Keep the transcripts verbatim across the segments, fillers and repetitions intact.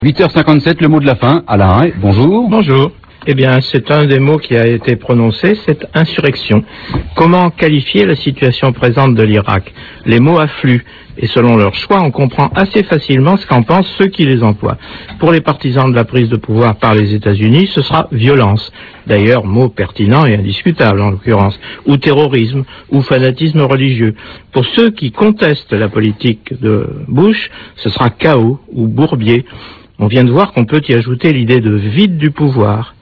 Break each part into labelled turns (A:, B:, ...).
A: huit heures cinquante-sept, le mot de la fin. Alain, bonjour.
B: Bonjour. Eh bien, c'est un des mots qui a été prononcé, c'est insurrection. Comment qualifier la situation présente de l'Irak? Les mots affluent, et selon leur choix, on comprend assez facilement ce qu'en pensent ceux qui les emploient. Pour les partisans de la prise de pouvoir par les États-Unis, ce sera violence. D'ailleurs, mot pertinent et indiscutable en l'occurrence, ou terrorisme, ou fanatisme religieux. Pour ceux qui contestent la politique de Bush, ce sera chaos ou bourbier. On vient de voir qu'on peut y ajouter l'idée de vide du pouvoir.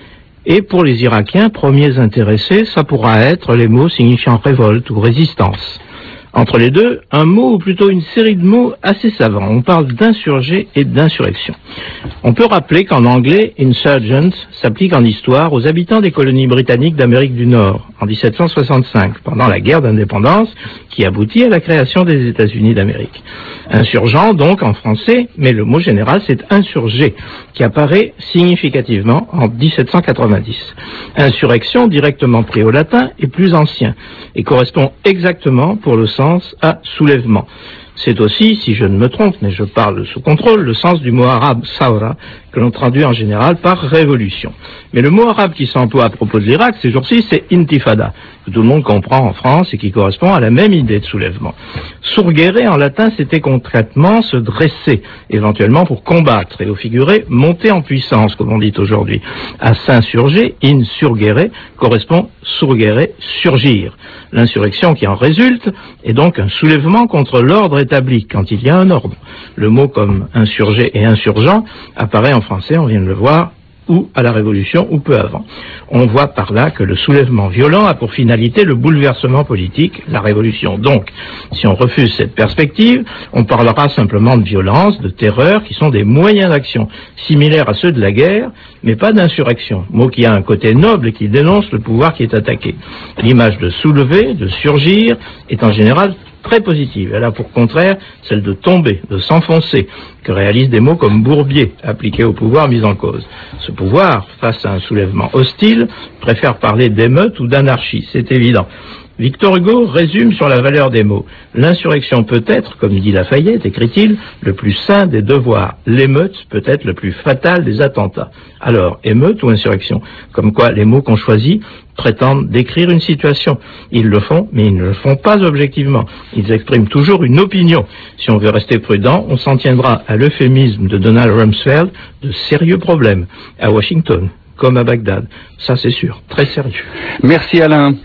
B: Et pour les Irakiens, premiers intéressés, ça pourra être les mots signifiant révolte ou résistance. Entre les deux, un mot ou plutôt une série de mots assez savants. On parle d'insurgés et d'insurrection. On peut rappeler qu'en anglais, insurgents s'applique en histoire aux habitants des colonies britanniques d'Amérique du Nord en dix-sept cent soixante-cinq, pendant la guerre d'indépendance qui aboutit à la création des États-Unis d'Amérique. Insurgent donc en français, mais le mot général c'est insurgé, qui apparaît significativement en dix-sept cent quatre-vingt-dix. Insurrection, directement pris au latin, est plus ancien et correspond exactement pour le sens à soulèvement. C'est aussi, si je ne me trompe, mais je parle sous contrôle, le sens du mot arabe sawra, que l'on traduit en général par révolution. Mais le mot arabe qui s'emploie à propos de l'Irak ces jours-ci, c'est intifada, que tout le monde comprend en France et qui correspond à la même idée de soulèvement. Surgere en latin, c'était concrètement se dresser, éventuellement pour combattre, et au figuré, monter en puissance, comme on dit aujourd'hui. À s'insurger, insurgere, correspond surgere, surgir. L'insurrection qui en résulte est donc un soulèvement contre l'ordre établi, quand il y a un ordre. Le mot comme insurgé et insurgent apparaît en français, on vient de le voir, ou à la Révolution, ou peu avant. On voit par là que le soulèvement violent a pour finalité le bouleversement politique, la Révolution. Donc, si on refuse cette perspective, on parlera simplement de violence, de terreur, qui sont des moyens d'action similaires à ceux de la guerre, mais pas d'insurrection, mot qui a un côté noble et qui dénonce le pouvoir qui est attaqué. L'image de soulever, de surgir, est en général très positive. Elle a pour contraire celle de tomber, de s'enfoncer, que réalisent des mots comme bourbier, appliqués au pouvoir mis en cause. Ce pouvoir, face à un soulèvement hostile, préfère parler d'émeute ou d'anarchie, c'est évident. Victor Hugo résume sur la valeur des mots. L'insurrection peut être, comme dit Lafayette, écrit-il, le plus saint des devoirs. L'émeute peut être le plus fatal des attentats. Alors, émeute ou insurrection? Comme quoi, les mots qu'on choisit prétendent décrire une situation. Ils le font, mais ils ne le font pas objectivement. Ils expriment toujours une opinion. Si on veut rester prudent, on s'en tiendra à l'euphémisme de Donald Rumsfeld, de sérieux problèmes, à Washington, comme à Bagdad. Ça, c'est sûr, très sérieux.
A: Merci Alain.